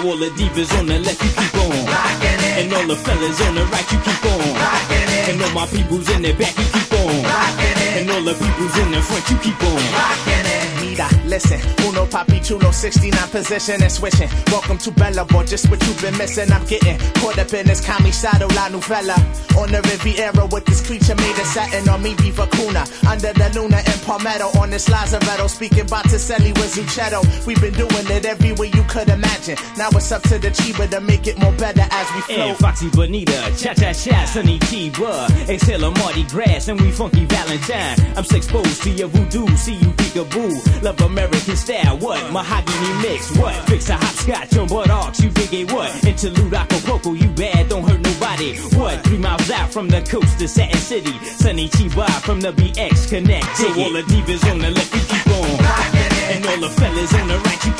all the divas on the left, you keep on rockin' it. And all the fellas on the right, you keep on rockin' it. And all my peoples in the back, you keep on rockin' it. And all the peoples in the front, you keep on rockin' it. Mira, listen, uno papi chulo, 69 position and switching. Welcome to Bella Boy, just what you've been missing. I'm getting caught up in this camisado la novella. On the Riviera with this creature made a satin on me, Viva Cuna. Under the Luna and Palmetto on this Lazaretto. Speaking Botticelli with Zucchetto. We've been doing it every way you could imagine. Now it's up to the Chiba to make it more better as we flow. And Foxy Bonita, cha-cha-cha, Sunny Chiba. Exhale Mardi Gras and we funky Valentine. I'm so exposed to your voodoo, see you peekaboo. Love American style, what? Mahogany mix, what? Fix a hopscotch on buttocks, you dig it, what? Interlude Acapulco, you bad, don't hurt nobody. What? 3 miles out from the coast to Satin City. Sunny Chiba from the BX Connect. So all the divas on the left, you keep on rockin' it. And all the fellas on the right, you